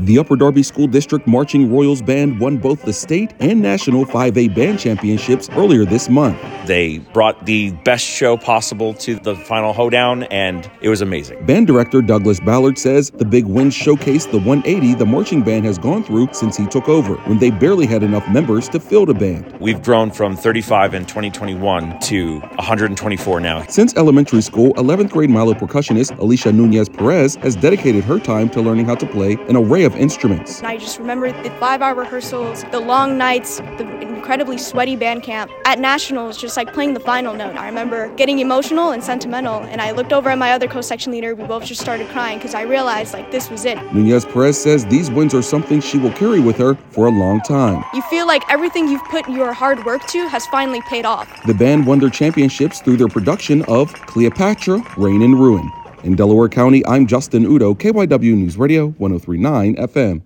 The Upper Darby School District Marching Royals Band won both the state and national 5A band championships earlier this month. They brought the best show possible to the final hoedown, and it was amazing. Band director Douglas Ballard says the big wins showcased the 180 the marching band has gone through since he took over, when they barely had enough members to fill the band. We've grown from 35 in 2021 to 124 now. Since elementary school, 11th grade Milo percussionist Alicia Nunez Perez has dedicated her time to learning how to play an array of instruments. I just remember the 5-hour rehearsals, the long nights, the incredibly sweaty band camp. At nationals, just like playing the final note. I remember getting emotional and sentimental, and I looked over at my other co-section leader. We both just started crying because I realized this was it. Nunez Perez says these wins are something she will carry with her for a long time. You feel like everything you've put your hard work to has finally paid off. The band won their championships through their production of Cleopatra, Reign and Ruin. In Delaware County, I'm Justin Udo, KYW News Radio 103.9 FM.